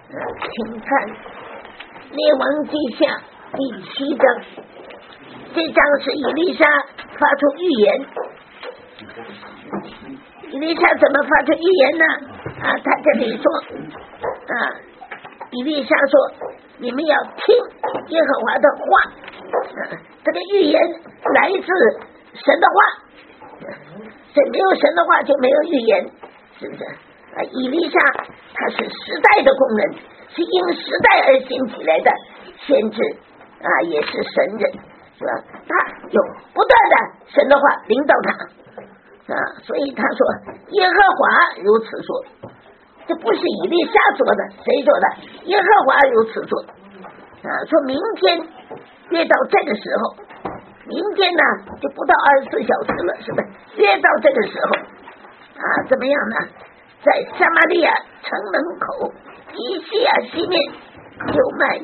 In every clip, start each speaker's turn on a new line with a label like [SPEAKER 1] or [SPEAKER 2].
[SPEAKER 1] 请看《列王记下》第7章，这章是以利沙发出预言。以利沙怎么发出预言呢？他这里说以利沙说，你们要听耶和华的话。这个预言来自神的话，所以没有神的话就没有预言，是不是？以利沙他是时代的工人，是因时代而兴起来的先知也是神人，是吧？他有不断的神的话领导他所以他说耶和华如此说，这不是以利沙说的，谁说的？耶和华如此说说明天越到这个时候，明天呢就不到24小时了，是不是？越到这个时候怎么样呢？在撒玛利亚城门口一西亚西面就卖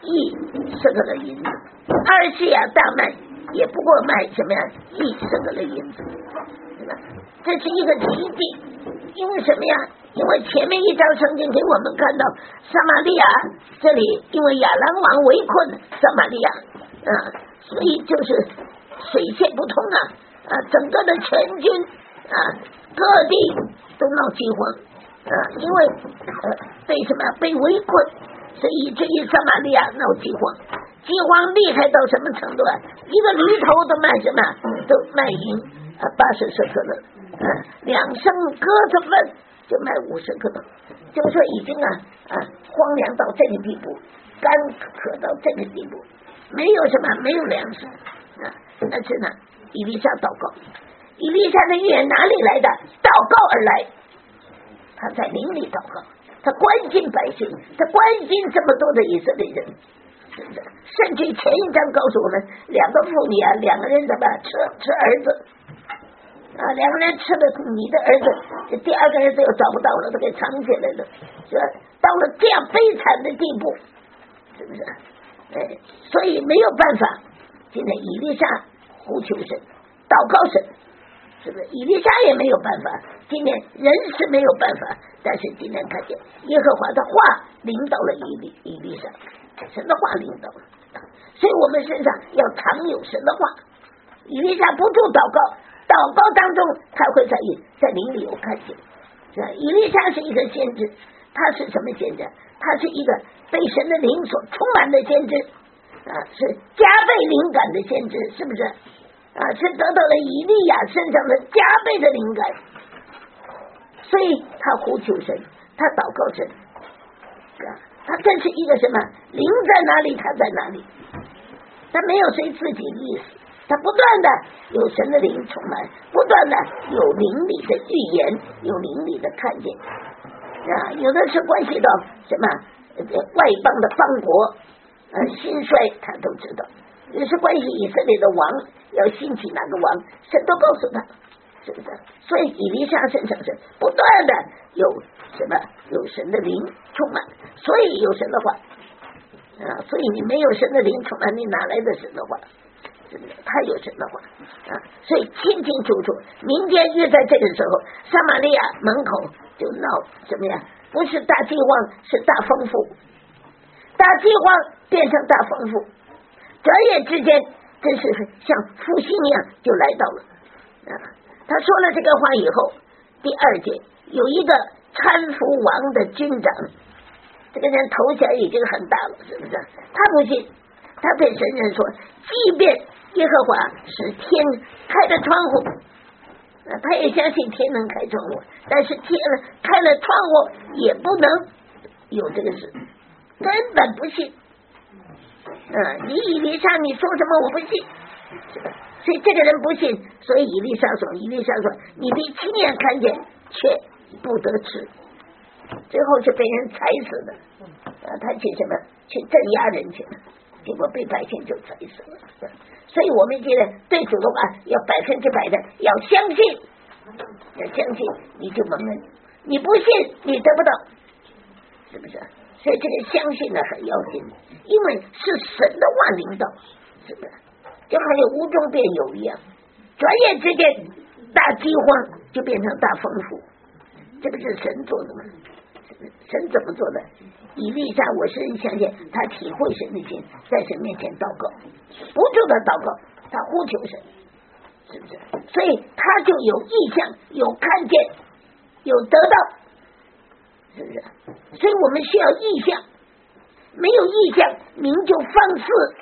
[SPEAKER 1] 1舍客勒银子，2西亚大麦也不过卖什么呀？1舍客勒银子，对吧？这是一个奇迹，因为什么呀？因为前面一章圣经给我们看到撒玛利亚这里因为亚兰王围困撒玛利亚所以就是水泄不通整个的全军各地都闹饥荒因为被什么被围困，所以至于撒玛利亚闹饥荒，饥荒厉害到什么程度一个驴头都卖什么？都卖银80舍客勒2升鸽子粪就卖5舍客勒，就是说已经荒凉到这个地步，干渴到这个地步，没有什么，没有粮食但是呢，以利沙祷告，以利沙的预言哪里来的？祷告而来，他在灵里祷告，他关心百姓，他关心这么多的以色列人，是不是？甚至前一章告诉我们，2个妇女2个人怎么吃儿子2个人吃了你的儿子，这第2个儿子又找不到了，都给藏起来了，是吧？到了这样悲惨的地步，是不是？所以没有办法，现在以利沙呼求神，祷告神，是不是？以利沙也没有办法，今天人是没有办法，但是今天看见耶和华的话领导了以利沙，神的话领导了，所以我们身上要常有神的话。以利沙不住祷告，祷告当中他会在灵里有看见，是吧？以利沙是一个先知，他是什么先知？他是一个被神的灵所充满的先知是加倍灵感的先知，是不是是得到了以利亚身上的加倍的灵感，所以他呼求神，他祷告神他更是一个什么？灵在哪里他在哪里，他没有随自己的意思，他不断的有神的灵充满，不断的有灵里的预言，有灵里的看见有的是关系到什么外邦的邦国兴衰他都知道，也是关系以色列的王要兴起哪个王，神都告诉他，是不是？所以以利沙身上是不断的有什么？有神的灵充满，所以有神的话所以你没有神的灵充满，你哪来的神的话？是不是？他有神的话所以清清楚楚，明天约在这个时候，撒玛利亚门口就闹什么呀？不是大饥荒，是大丰富，大饥荒变成大丰富，转眼之间真是像复兴一样就来到了他说了这个话以后，第2节有一个搀扶王的军长，这个人头衔已经很大了，是不是？他不信，他对神人说，即便耶和华使天开了窗户他也相信天能开窗户，但是天开了窗户也不能有这个事，根本不信你以利沙你说什么我不信，所以这个人不信，所以以利沙说你必亲眼看见却不得吃，最后是被人踩死的他去什么？去镇压人去了，结果被百姓就踩死了。所以我们现在对主的话要100%的要相信，要相信你就蒙恩，你不信你得不到，是不是？所以这个相信呢很要紧，因为是神的话领导，是不是？就好像无中变有一样，转眼之间大饥荒就变成大丰富，这个是神做的吗？ 神怎么做的？以利沙，我深深相信他体会神的心，在神面前祷告，不住的祷告，他呼求神，是不是？所以他就有意向，有看见，有得到，是不是？所以我们需要意向，没有意向，民就放肆，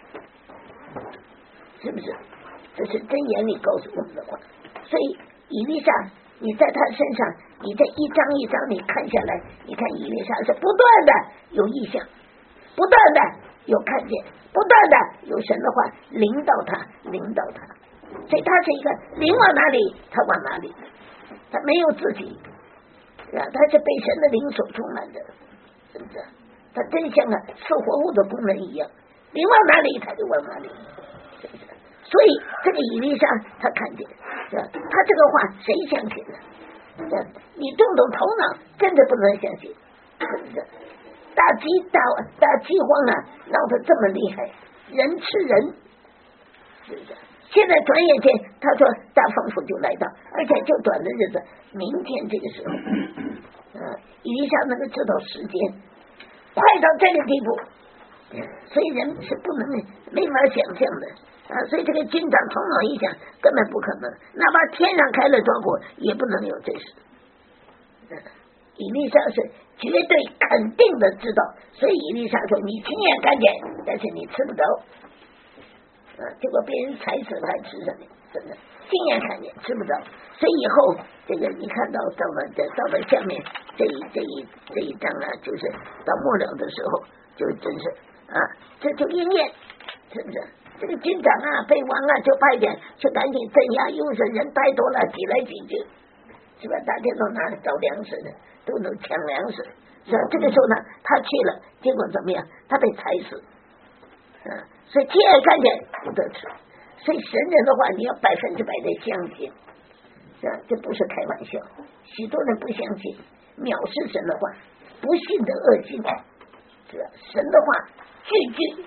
[SPEAKER 1] 是不是？这是箴言里告诉我们的话。所以以利沙，你在他身上，你这一章一章你看下来，你看以利沙是不断的有意向，不断的有看见，不断的有神的话领导他，所以他是一个灵往哪里他往哪里，他没有自己，他是被神的灵所充满的，是不是？他真像是活物的工人一样，灵往哪里他就往哪里，是不是？所以这个以利沙他看见，他这个话谁相信呢？你动动头脑，真的不能相信，是不是？大饥荒啊，闹得这么厉害，人吃人，是不是？现在转眼间，他说大丰富就来到，而且就短的日子，明天这个时候，以利沙能够知道时间，快到这个地步，所以人是不能没法想象的。所以这个军长头脑一想，根本不可能，哪怕天上开了窗户，也不能有这事。以利沙是绝对肯定的知道，所以以利沙说：“你亲眼看见，但是你吃不着。”结果被人踩死了还吃什么？真的，亲眼看见吃不着。所以以后这个你看到了下面这一章啊，就是到末了的时候，就真是这就应验，是不是？这个军长啊，被王啊，就派点去赶紧镇压，又是人太多了，挤来挤去，是吧？大家都拿着找粮食的，都能抢粮食，是吧？这个时候呢，他去了，结果怎么样？他被踩死，所以亲眼看见不得吃。所以神人的话，你要100%的相信，是吧？这不是开玩笑。许多人不相信，藐视神的话，不信的恶心，是吧？神的话句句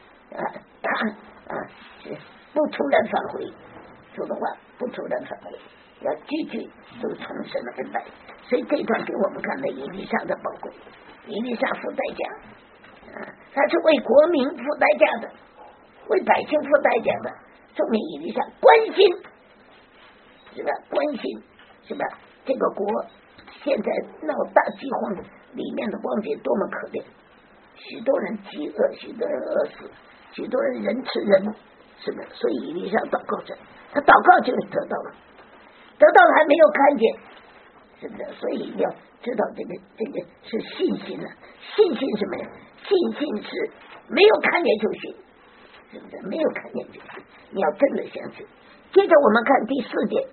[SPEAKER 1] 是不突然返回，说的话不突然返回，要句句都从神而来。所以这段给我们看了以利沙的宝贵，以利沙付代价，他是为国民付代价的，为百姓付代价的，说明以利沙关心，是吧？关心，是吧？这个国现在闹大饥荒，里面的光景多么可怜，许多人饥饿，许多人饿死，许多人人吃人，是的。所以以利沙祷告着，他祷告就得到了，得到了还没有看见，是的。所以要知道这个是信心啊，信心什么呀？信心是没有看见就信，是不是？没有看见就信，你要真的相信。接着我们看第三点，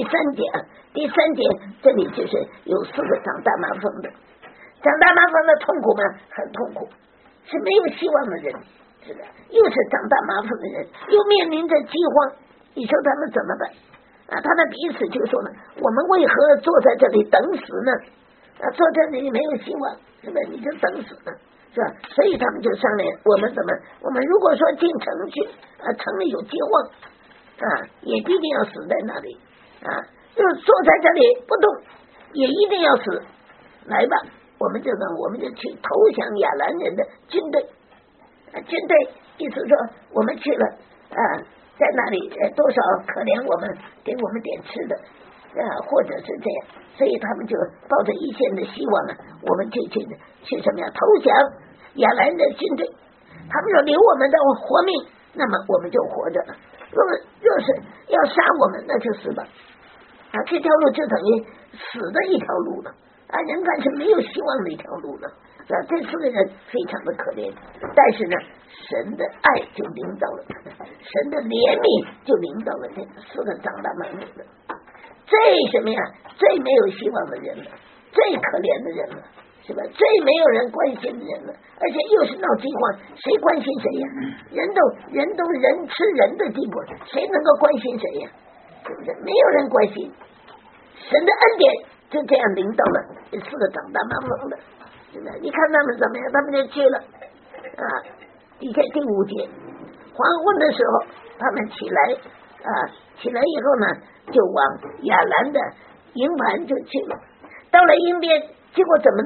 [SPEAKER 1] 这里就是有4个长大麻风的，长大麻风的痛苦吗？很痛苦，是没有希望的人，是的，又是长大麻风的人，又面临着饥荒，你说他们怎么办？他们彼此就说呢，我们为何坐在这里等死呢？坐在这里没有希望，是吧？你就等死呢，是吧？所以他们就商量，我们如果说进城去，城里有饥荒，也必定要死在那里，就坐在这里不动，也一定要死。来吧，我们就去投降亚兰人的军队。军队意思说，我们去了，在那里多少可怜我们，给我们点吃的，或者是这样。所以他们就抱着一线的希望我们去什么呀？投降亚兰人的军队。他们说留我们的活命，那么我们就活着了。若是要杀我们，那就死吧。这条路就等于死的一条路了。人看是没有希望的一条路了。这4个人非常的可怜，但是呢，神的爱就领导了他们，神的怜悯就领导了这4个长大麻风的。最什么呀？最没有希望的人了，最可怜的人了，是吧？最没有人关心的人了，而且又是闹饥荒，谁关心谁呀？人都人吃人的地步，谁能够关心谁呀？是不是？没有人关心。神的恩典就这样领导了这4个长大麻风的，是吧？你看他们怎么样？他们就去了第5节，黄昏的时候，他们起来以后呢，就往亚兰的营盘就去了。到了营边，结果怎么呢？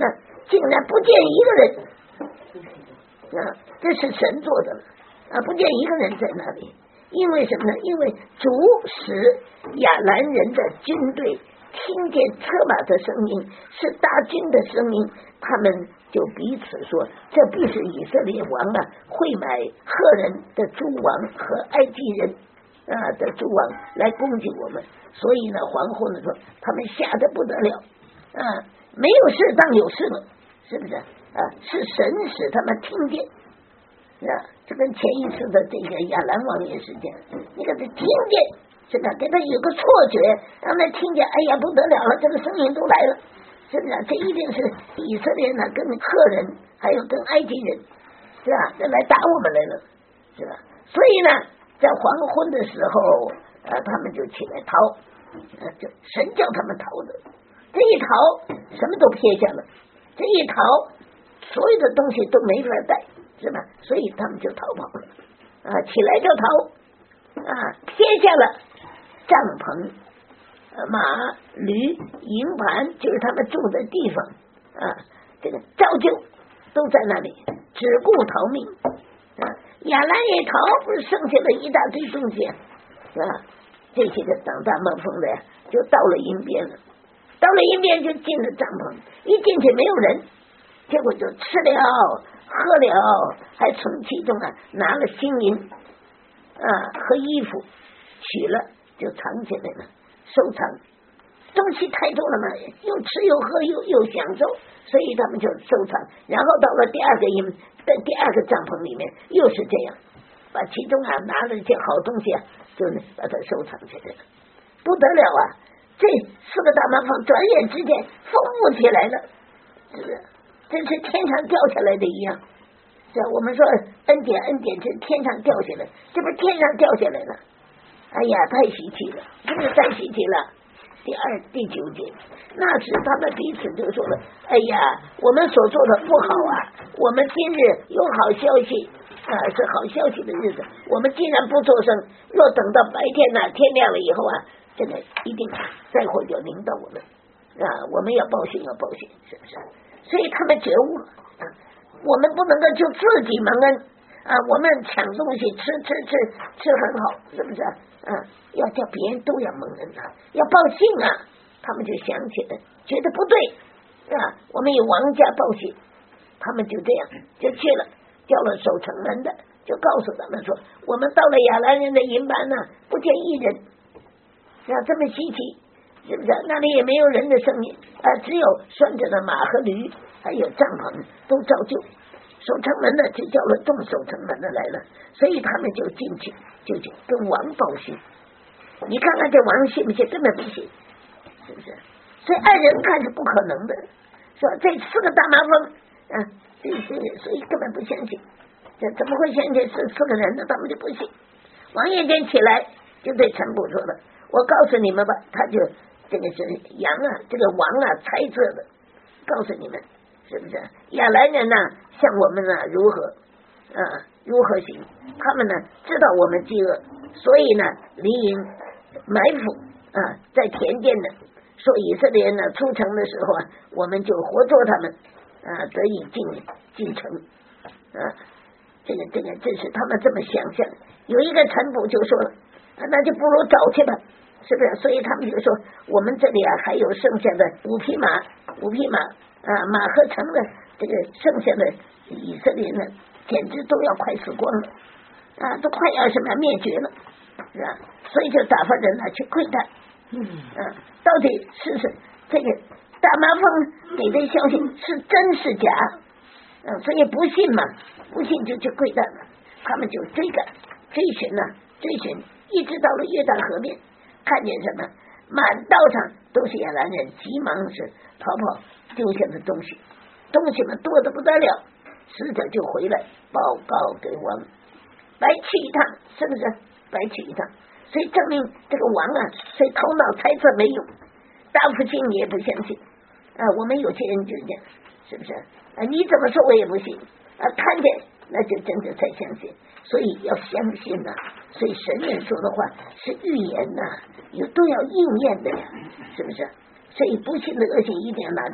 [SPEAKER 1] 竟然不见一个人啊，这是神做的啊，不见一个人在那里。因为什么呢？因为主使亚兰人的军队听见车马的声音，是大军的声音，他们就彼此说，这必是以色列王啊会买赫人的诸王和埃及人的诸王来攻击我们。所以呢，皇后呢说，他们吓得不得了没有事当有事了，是不是是神使他们听见这跟前一次的这个亚兰王也是这样，你给他听见，是吧？给他有个错觉，让他听见，哎呀不得了了，这个声音都来了，是不是？这一定是以色列呢跟赫人还有跟埃及人，是吧？这来打我们来了，是吧？所以呢，在黄昏的时候他们就起来逃，就神叫他们逃的。这一逃，什么都撇下了，这一逃，所有的东西都没法带。是吧？所以他们就逃跑了起来就逃撇下了帐篷马驴营盘，就是他们住的地方这个照旧都在那里，只顾逃命亚兰也逃，不是剩下了一大堆东西这些个长大冒风的呀，就到了营边了，到了营边就进了帐篷，一进去没有人，结果就吃了喝了，还从其中拿了金银和衣服取了，就藏起来了，收藏。东西太多了嘛，又吃又喝又享受，所以他们就收藏。然后到了第二个营的第二个帐篷里面，又是这样，把其中拿了一些好东西就把它收藏起来了，不得了这四个大麻风转眼之间丰富起来了，是不是？真是天上掉下来的一样，是我们说恩典是天上掉下来，这不是天上掉下来了？哎呀，太稀奇了，真是太稀奇了。第9节，那时他们彼此就说了：“哎呀，我们所做的不好我们今日有好消息是好消息的日子，我们既然不作声，若等到白天天亮了以后这个一定灾祸就临到我们我们要报信，是不是？所以他们觉悟了我们不能够就自己蒙恩我们抢东西吃很好，是不是要叫别人都要蒙恩要报信他们就想起来，觉得不对我们有王家报信，他们就这样就去了，叫了守城门的，就告诉他们说，我们到了亚兰人的营盘不见一人这么稀奇，是不是？那里也没有人的声音只有拴着的马和驴，还有帐篷都照旧。守城门的就叫了众守城门的来了，所以他们就进去，就跟王报信。你看看这王信不信？根本不信，是不是？所以二人看是不可能的，说这4个大麻风所以根本不相信。这怎么会相信是4个人呢？他们就不信。王夜间起来就对臣仆说了，我告诉你们吧，他就这个是羊这个王猜测的，告诉你们，是不是？亚兰人像我们如何行？他们知道我们饥饿，所以离营埋伏在田间说以色列人出城的时候我们就活捉他们得以进城这是他们这么想象。有一个臣仆就说了那就不如找去吧，是不是？所以他们就说，我们这里还有剩下的5匹马马和城的这个剩下的以色列人简直都要快死光了都快要什么灭绝了，是吧？所以就打发人去窥探到底是这个大麻风给的消息是真是假所以不信嘛，不信就去窥探了。他们就追寻一直到了约旦河边，看见什么满道上都是亚兰人，急忙是逃跑，丢下的东西们多得不得了，使者就回来报告给王，白去一趟，是不是？白去一趟，所以证明这个王所以头脑猜测没用，大夫心里也不相信我们有些人就这样，是不是你怎么说我也不信看见那就真的才相信，所以要相信所以神人说的话是预言都要应验的呀，是不是？所以不信的恶行一定要拿掉，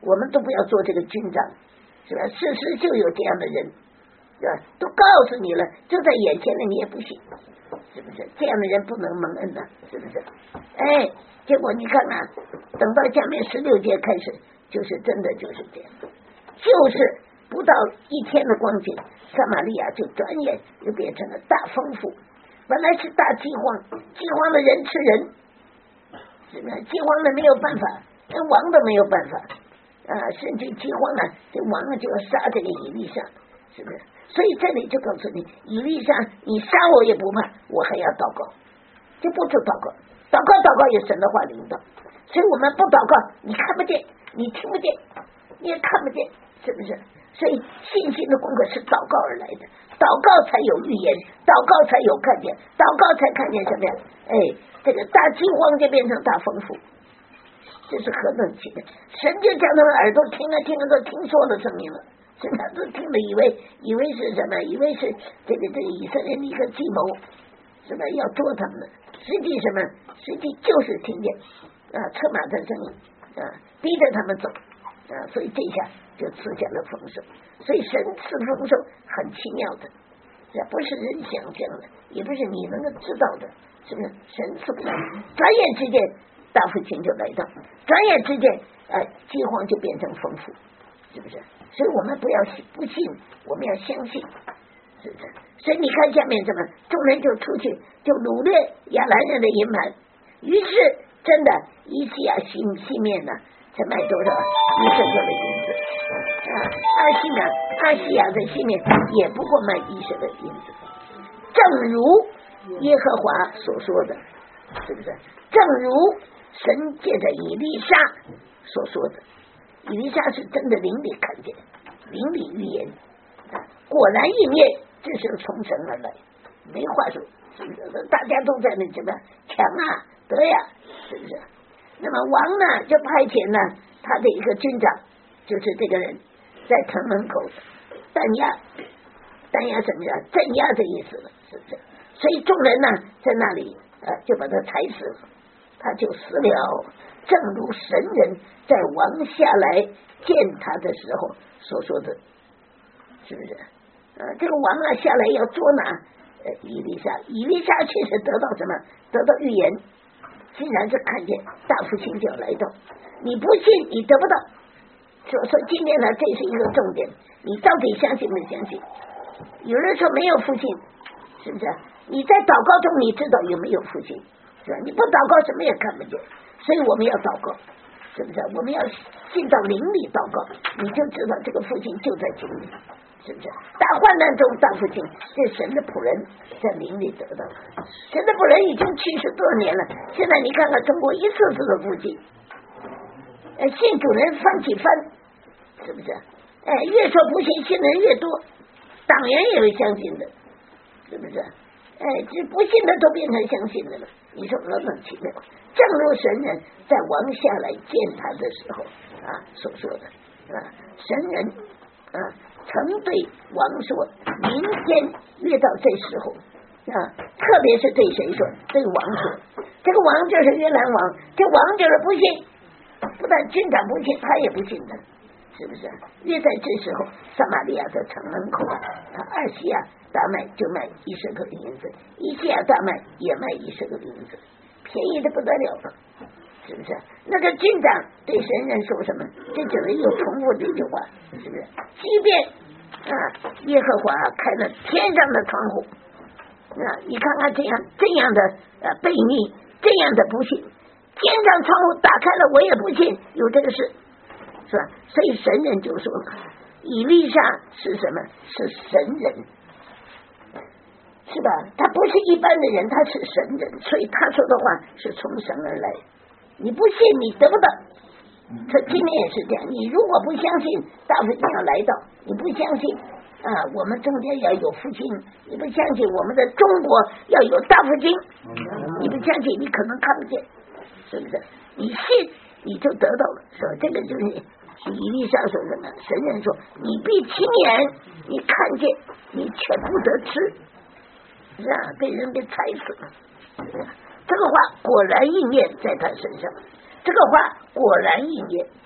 [SPEAKER 1] 我们都不要做这个军长，是吧？事实就有这样的人，是吧？都告诉你了，就在眼前了，你也不信，是不是？这样的人不能蒙恩的，是不是？哎，结果你看啊，等到下面16节开始，就是真的就是这样，就是不到1天的光景，撒玛利亚就转眼又变成了大丰富。本来是大饥荒，饥荒的人吃人，是不是？饥荒的没有办法，连王都没有办法啊，甚至饥荒呢，这王就要杀这个以利沙，是不是？所以这里就告诉你，以利沙，你杀我也不怕，我还要祷告，就不住祷告，祷告有神的话领导，所以我们不祷告，你看不见，你听不见，你也看不见，是不是？所以信心的功课是祷告而来的，祷告才有预言，祷告才有看见，祷告才看见什么呀？哎，这个大饥荒就变成大丰富，这是何等奇妙！神就将他们耳朵听了都听说了声音了，是他都听了以为是什么？以为是这个以色列的一个计谋，是吧？要捉他们的，实际什么？实际就是听见车马的声音逼着他们走所以这下就赐下了丰收。所以神赐丰收很奇妙的，这不是人想象的，也不是你能够知道的，是不是？神赐给他，转眼之间大复兴就来到，转眼之间饥荒就变成丰富，是不是？所以我们不信，我们要相信，是不是？所以你看下面怎么，众人就出去就掳掠亚兰人的银盘，于是真的以西亚西面呢才卖多少1舍克的银子阿西亚的西面也不过卖1舍的银子，正如耶和华所说的，是不是？正如神借着以利沙所说的，以利沙是真的灵里看见，灵里预言果然应验，这是从神而来，没话说，是不是？大家都在那什么抢得呀，是不是？那么王呢就派遣呢他的一个军长，就是这个人在城门口弹压什么呀？镇压的意思了，是不是？所以众人呢在那里就把他踩死了，他就死了，正如神人在王下来见他的时候所说的，是不是？这个王下来要捉拿以利沙确实得到什么？得到预言，竟然是看见大复兴就要来到，你不信你得不到。所以说今天呢，这是一个重点，你到底相信没相信？有人说没有复兴，是不是？你在祷告中你知道有没有复兴，是吧？你不祷告什么也看不见，所以我们要祷告，是不是？我们要进到灵里祷告，你就知道这个复兴就在经历，是不是？大患难中大复兴，这神的仆人在灵里得到，神的仆人已经70多年了，现在你看看中国一次次的复兴，信主人翻起翻，是不是？越说不信，信的人越多，党员也会相信的，是不是？这不信的都变成相信的了，你说何等奇妙！正如神人在王下来见他的时候所说的神人曾对王说，明天越到这时候特别是对谁说？对王说，这个王就是约兰王，这王就是不信，不但军长不信，他也不信的，是不是？越在这时候，撒玛利亚的城门口二西亚大麦就卖1舍克的银子，以西亚大麦也卖1舍克的银子，便宜的不得了了，是不是？那个军长对神人说什么？这就是又重复这句话，是不是？即便耶和华开了天上的窗户，你看看这样的悖逆，这样的不信，天上窗户打开了，我也不信有这个事，是吧？所以神人就说以利沙是什么？是神人，是吧？他不是一般的人，他是神人，所以他说的话是从神而来，你不信你得不到。这今天也是这样，你如果不相信大复兴要来到，你不相信我们中间要有复兴，你不相信我们的中国要有大复兴，你不相信你可能看不见，是不是？你信你就得到了，说这个就是以利沙说什么？神人说你闭亲眼，你看见你却不得吃，是吧？被人给踩死了，是吧？这个话果然应验在他身上，这个话果然应验，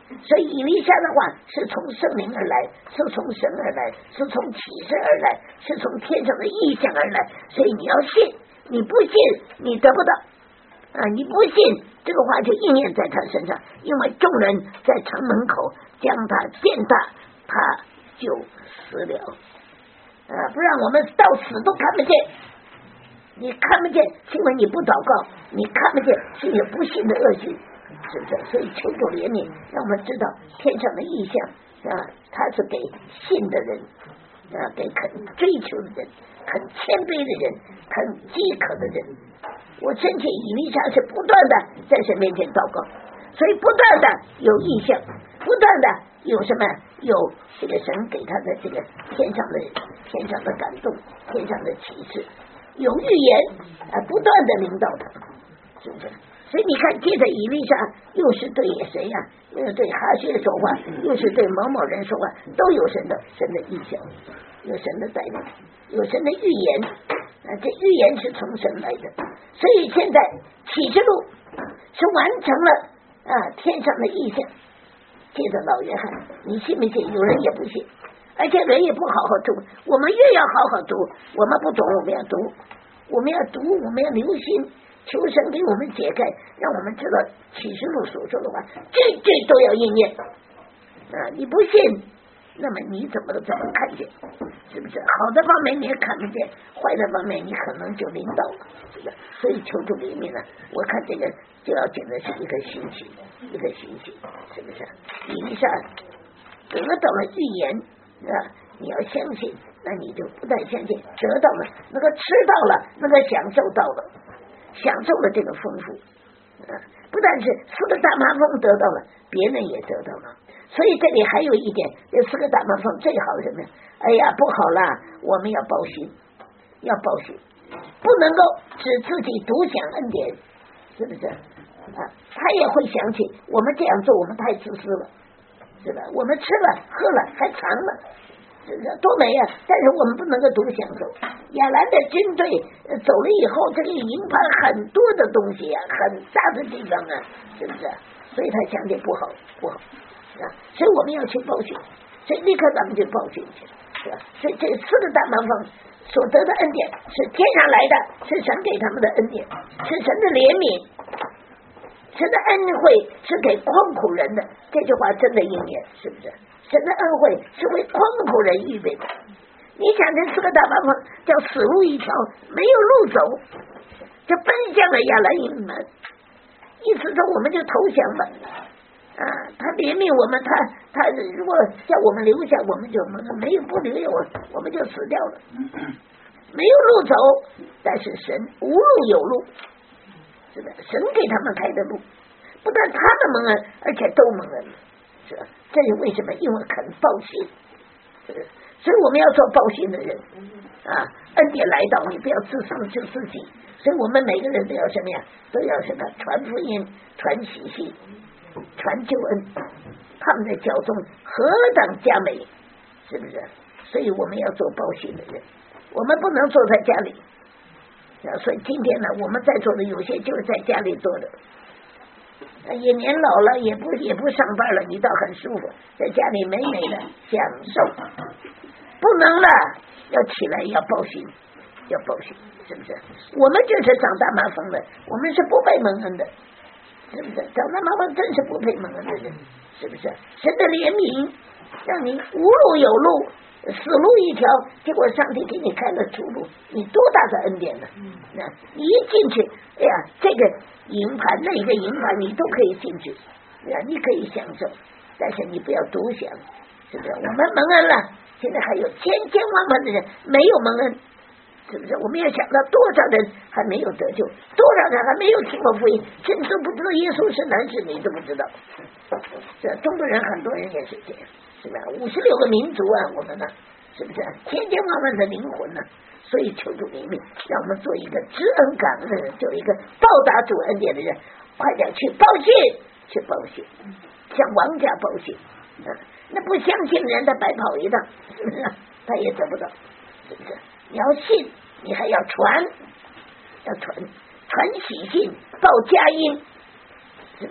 [SPEAKER 1] 所以以利沙的话是从圣灵而来，是从神而来，是从启示而来，是从天上的意象而来。所以你要信，你不信你得不到你不信这个话就应验在他身上，因为众人在城门口将他践踏，他就死了不然我们到死都看不见。你看不见是因为你不祷告，你看不见是你不信的恶行，是不是？所以求主怜悯，让我们知道天上的意象他是给信的人给肯追求的人，很谦卑的人，很饥渴的人。我真切以利沙是不断的在神面前祷告，所以不断的有意象，不断的有什么，有这个神给他的这个天上的感动，天上的启示，有预言不断的领导他，是不是？所以你看，接着以利沙又是对谁呀？又是对哈薛说话，又是对某某人说话，都有神的意象，有神的带领，有神的预言这预言是从神来的。所以现在启示录是完成了天上的意象。接着老约翰，你信不信？有人也不信，而且人也不好好读。我们越要好好读，我们不懂，我们要读，我们要留心，求神给我们解开，让我们知道启示录所说的话句句都要应验你不信，那么你怎么看见？是不是？好的方面你也看不见，坏的方面你可能就领导了，是不是？所以求助里面呢，我看这个就要讲的是一个信息，是不是？以利沙得到了预言你要相信，那你就不但相信，得到了，那个吃到了，那个享受到了，享受了这个丰富不但是4个大麻风得到了，别人也得到了。所以这里还有一点，这4个大麻风最好什么？哎呀，不好啦，我们要报信，不能够只自己独享恩典，是不是他也会想起我们这样做，我们太自私了，是吧？我们吃了喝了还藏了，是不是多美啊？但是我们不能够独享受。亚兰的军队走了以后，这里营盘很多的东西很大的地方是不是？所以他想起不好所以我们要去报信，所以立刻咱们就报信去，是吧？所以这4个大麻风所得的恩典是天上来的，是神给他们的恩典，是神的怜悯，神的恩惠是给困苦人的。这句话真的应验，是不是？神的恩惠是为困苦人预备的。你想这4个大麻风叫死路一条，没有路走，就奔向了亚兰营门，意思说我们就投降吧他怜悯我们，他如果叫我们留下，我们就没有不留下我们就死掉了，没有路走。但是神无路有路，是的，神给他们开的路，不但他们蒙恩，而且都蒙恩，是吧？这是为什么？因为肯报信，所以我们要做报信的人恩典来到，你不要自私就自己。所以我们每个人都要什么呀？都要什么？传福音，传喜信，传救恩，他们的脚中何等佳美，是不是？所以我们要做报信的人，我们不能坐在家里所以今天呢，我们在座的有些就是在家里做的也年老了，也不上班了，你倒很舒服，在家里美美的享受。不能了，要起来要报信，是不是？我们就是长大麻风的，我们是不配蒙恩的，是不是？长大麻风真是不配蒙恩的人，是不是？神的怜悯让你无路有路，死路一条，结果上帝给你开了出路，你多大的恩典呢？你一进去，哎呀，这个营盘那个营盘你都可以进去，你可以享受，但是你不要独享，是不是？我们蒙恩了，现在还有千千万万的人没有蒙恩，是不是？我们要想到多少人还没有得救，多少人还没有听过福音，甚至不知道耶稣是男是女都不知道。这中国人很多人也是这样，是吧？56个民族我们呢，是不是千千万万的灵魂呢？所以求主怜悯，让我们做一个知恩感恩的人，做一个报答主恩典的人，快点去报信，向王家报信那不相信人他白跑一趟，是不是？他也得不到，是不是？你要信，你还要传喜信，报佳音，是不是？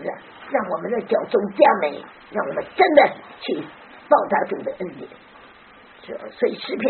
[SPEAKER 1] 让我们的脚中加美，让我们真的去报答主的恩典。所以诗篇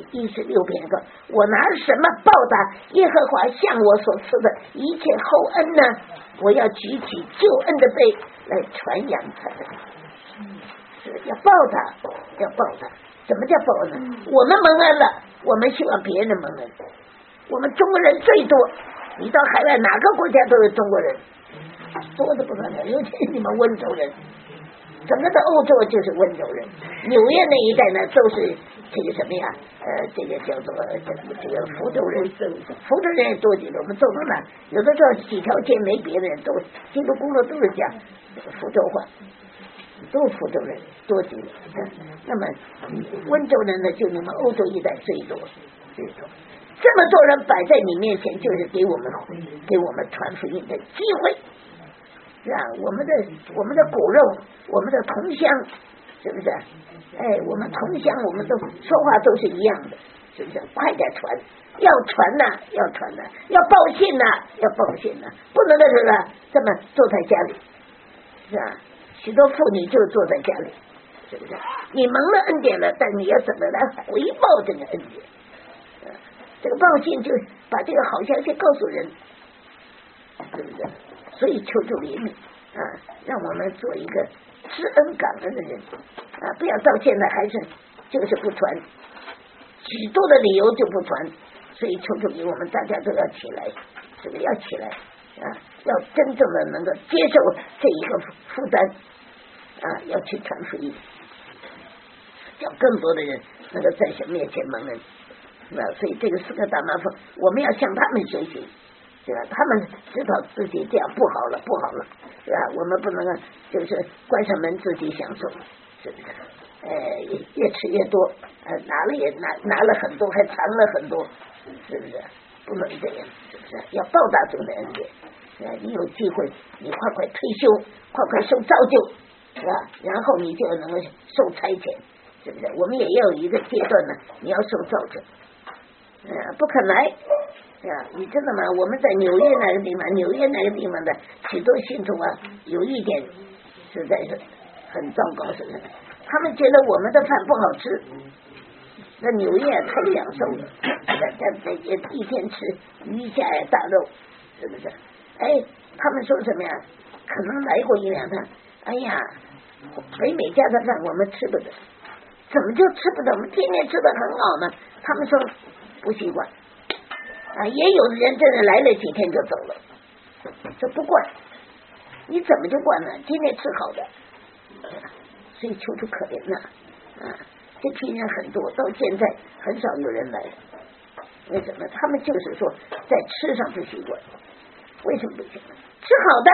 [SPEAKER 1] 116篇说，我拿什么报答耶和华向我所赐的一切厚恩呢？我要举起救恩的杯来传扬他的。是要报答，要报答。什么叫报恩？我们蒙恩了，我们希望别人蒙恩。我们中国人最多，你到海外哪个国家都有中国人，多的不得了，尤其是你们温州人。整个的欧洲就是温州人，纽约那一带呢都是这个什么呀？这个叫做这个福州人，福州人也多极了。我们走到哪，有的时候几条街没别的人，都进入公路都是讲福州话，都是福州人多极了。那么温州人呢，就你们欧洲一带最多。这么多人摆在你面前，就是给我们传福音的机会。是吧？我们的骨肉，我们的同乡，是不是？我们同乡，我们都说话都是一样的，是不是？快点传，要传呐，要报信呐，不能的是吧？这么坐在家里，是吧？许多妇女就坐在家里，是不是？你蒙了恩典了，但你要怎么来回报这个恩典？这个报信就把这个好消息告诉人，是不是？所以求主怜悯让我们做一个知恩感恩的人不要到现在还是就是不传，许多的理由就不传。所以求主给我们大家都要起来，这个要起来要真正的能够接受这一个负担要去传福音，叫更多的人能够在神面前蒙恩。所以这个4个大麻风，我们要向他们学习。对吧？他们知道自己这样不好了，是吧？我们不能就是关上门自己享受，是不是？越吃越多，拿了很多，还藏了很多，是不是？不能这样，是不是？要报答主的恩典。你有机会，你快退休，快受造就，是吧？然后你就能够受差遣，是不是？我们也要有一个阶段呢，你要受造就，不肯来。你知道吗？我们在纽约那个地方的许多信徒有一点实在是很糟糕，是不是？他们觉得我们的饭不好吃，那纽约太享受了，这一天吃鱼虾呀大肉，是不是？他们说什么呀？可能来过1-2趟，哎呀，北美家的饭我们吃不得，怎么就吃不得？我们天天吃的很好呢。他们说不习惯。也有的人真的来了几天就走了，这不惯，你怎么就惯呢？天天吃好的，所以求主可怜呐这批人很多，到现在很少有人来，为什么？他们就是说在吃上不习惯，为什么不行？吃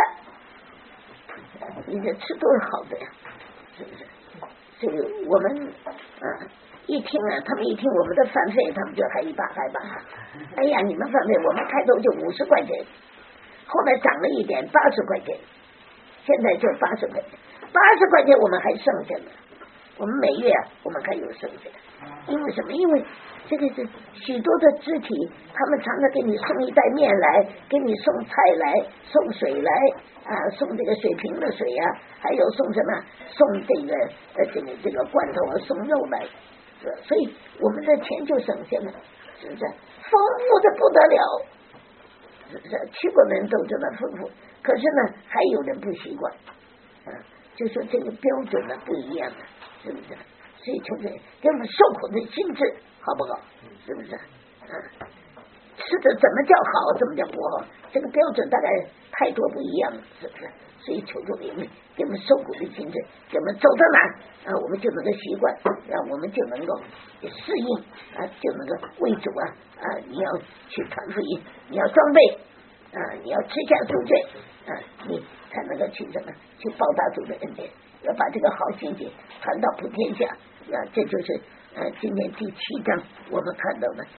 [SPEAKER 1] 好的，你这吃都是好的呀，是不是？所以我们一听他们一听我们的饭费，他们就害怕。哎呀，你们饭费我们开头就50块钱，后来涨了一点80块钱，现在就80块钱，80块钱我们还剩下呢。我们每月我们还有剩下，因为什么？因为这个是许多的肢体，他们常常给你送一袋面来，给你送菜来，送水来送这个水瓶的水还有送什么？送这个罐头送肉来。所以我们的钱就省下了，是不是？丰富的不得了，是不是？去过的人都知道丰富，可是呢，还有人不习惯就说这个标准呢不一样，是不是？所以求主给我们受苦的心智，好不好？是不是？吃的怎么叫好，怎么叫不好？这个标准大概太多不一样了，是不是？所以求主怜悯，给我们受苦的心智，给我们走到哪我们就能够习惯，我们就能够适应就能够为主你要去传福音，你要装备你要吃下赎罪你才能够去什么？去报答主的恩典，要把这个好信息传到普天下这就是今天第7章我们看到的